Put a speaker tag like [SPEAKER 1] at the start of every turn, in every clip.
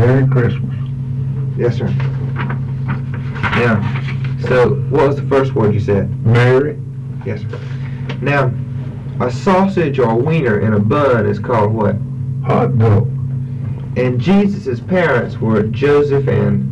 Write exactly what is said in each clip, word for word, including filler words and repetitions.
[SPEAKER 1] Merry Christmas.
[SPEAKER 2] Yes, sir. Now, so what was the first word you said?
[SPEAKER 1] Mary.
[SPEAKER 2] Yes, sir. Now, a sausage or a wiener in a bun is called what?
[SPEAKER 1] Hot dog.
[SPEAKER 2] And Jesus' parents were Joseph and...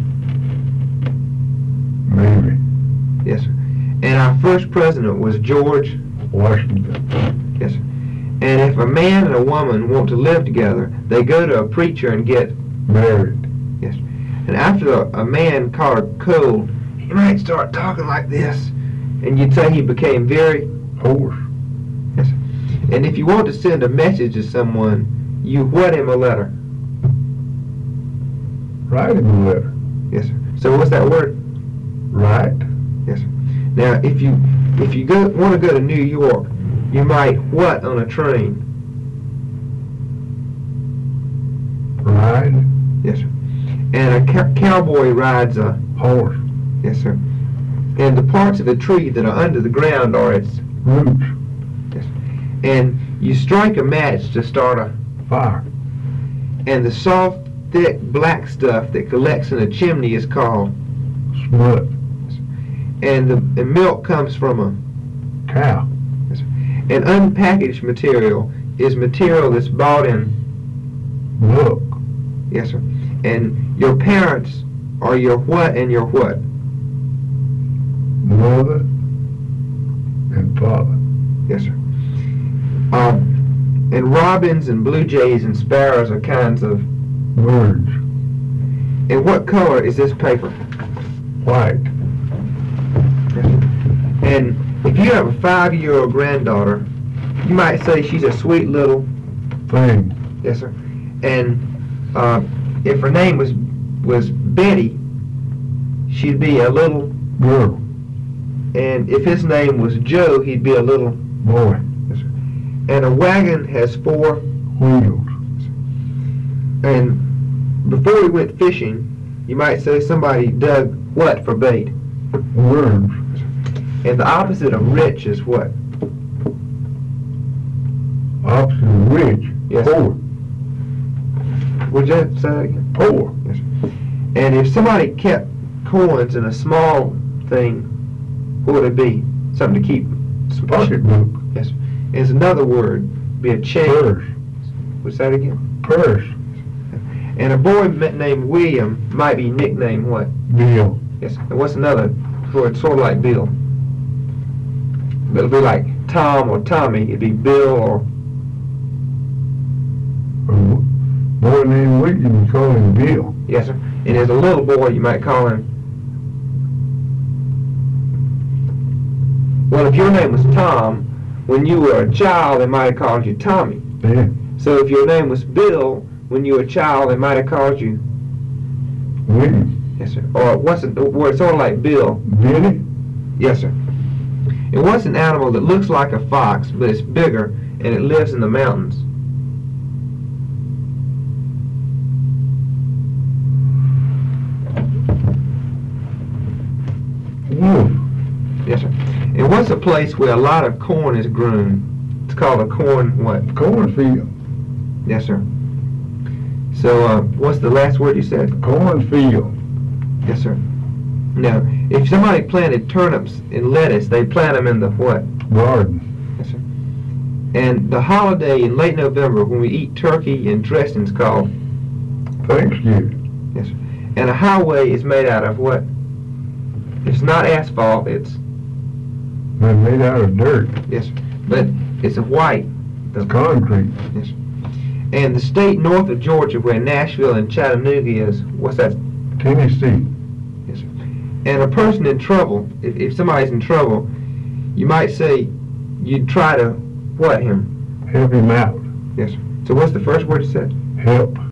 [SPEAKER 1] Mary.
[SPEAKER 2] Yes, sir. And our first president was George...
[SPEAKER 1] Washington.
[SPEAKER 2] Yes, sir. And if a man and a woman want to live together, they go to a preacher and get...
[SPEAKER 1] Married.
[SPEAKER 2] Yes, sir. And after a, a man caught a cold, he might start talking like this, and you'd say he became very...
[SPEAKER 1] Horse.
[SPEAKER 2] Yes, sir. And if you want to send a message to someone, you what him a letter?
[SPEAKER 1] Write him a letter.
[SPEAKER 2] Yes, sir. So what's that word?
[SPEAKER 1] Write.
[SPEAKER 2] Yes, sir. Now, if you if you go want to go to New York, you might what on a train?
[SPEAKER 1] Ride.
[SPEAKER 2] Yes, sir. And a ca- cowboy rides a
[SPEAKER 1] Horse.
[SPEAKER 2] yes, sir. And the parts of the tree that are under the ground are its
[SPEAKER 1] Roots.
[SPEAKER 2] yes. And you strike a match to start a
[SPEAKER 1] Fire.
[SPEAKER 2] and the soft, thick black stuff that collects in a chimney is called
[SPEAKER 1] Smut.
[SPEAKER 2] and the and milk comes from a
[SPEAKER 1] Cow.
[SPEAKER 2] and unpackaged material is material that's bought in
[SPEAKER 1] Look.
[SPEAKER 2] yes, sir. And your parents are your what and your what?
[SPEAKER 1] Mother and father.
[SPEAKER 2] Yes, sir. Um, and robins and blue jays and sparrows are kinds of.
[SPEAKER 1] Birds.
[SPEAKER 2] And what color is this paper?
[SPEAKER 1] White.
[SPEAKER 2] Yes, sir. And if you have a five-year-old granddaughter, you might say she's a sweet little.
[SPEAKER 1] Thing.
[SPEAKER 2] Yes, sir. And uh, if her name was was Betty, she'd be a little.
[SPEAKER 1] Girl.
[SPEAKER 2] And if his name was Joe, he'd be a little.
[SPEAKER 1] Boy.
[SPEAKER 2] Yes, sir. And a wagon has four.
[SPEAKER 1] Wheels.
[SPEAKER 2] And before we went fishing, you might say somebody dug what for bait?
[SPEAKER 1] Worms.
[SPEAKER 2] And the opposite of rich is what?
[SPEAKER 1] Opposite of rich.
[SPEAKER 2] Yes.
[SPEAKER 1] Poor.
[SPEAKER 2] Would you say that again?
[SPEAKER 1] Poor.
[SPEAKER 2] Yes, sir. And if somebody kept coins in a small thing, what would it be? Something to keep.
[SPEAKER 1] Pocketbook.
[SPEAKER 2] Yes, sir. It's another word. Be a chain.
[SPEAKER 1] Purse.
[SPEAKER 2] What's that again?
[SPEAKER 1] Purse.
[SPEAKER 2] And a boy named William might be nicknamed what?
[SPEAKER 1] Bill.
[SPEAKER 2] Yes. And what's another word sort of like Bill? It'll be like Tom or Tommy. It'd be Bill or
[SPEAKER 1] A boy named William, you call him Bill.
[SPEAKER 2] yes, sir. And as a little boy, you might call him. Well, if your name was Tom, when you were a child, they might have called you Tommy.
[SPEAKER 1] Yeah.
[SPEAKER 2] So if your name was Bill, when you were a child, they might have called you.
[SPEAKER 1] William.
[SPEAKER 2] Yes, sir. Or what's the word? Sort of like Bill.
[SPEAKER 1] Billy.
[SPEAKER 2] Yes, sir. And what's an animal that looks like a fox, but it's bigger, and it lives in the mountains?
[SPEAKER 1] Wolf.
[SPEAKER 2] Yes, sir. And what's a place where a lot of corn is grown? It's called a corn what?
[SPEAKER 1] Cornfield.
[SPEAKER 2] Yes, sir. So, uh, what's the last word you said?
[SPEAKER 1] Cornfield.
[SPEAKER 2] Yes, sir. Now, if somebody planted turnips and lettuce, they plant them in the what?
[SPEAKER 1] Garden.
[SPEAKER 2] Yes, sir. And the holiday in late November when we eat turkey and dressing's called?
[SPEAKER 1] Thanksgiving.
[SPEAKER 2] Yes, sir. And a highway is made out of what? It's not asphalt, it's...
[SPEAKER 1] They're made out of dirt.
[SPEAKER 2] Yes, sir. But it's a white. The,
[SPEAKER 1] Concrete.
[SPEAKER 2] yes, sir. And the state north of Georgia where Nashville and Chattanooga is, what's that?
[SPEAKER 1] Tennessee.
[SPEAKER 2] Yes, sir. And a person in trouble, if, if somebody's in trouble, you might say you'd try to what him?
[SPEAKER 1] Help him out.
[SPEAKER 2] Yes, sir. So what's the first word you said?
[SPEAKER 1] Help.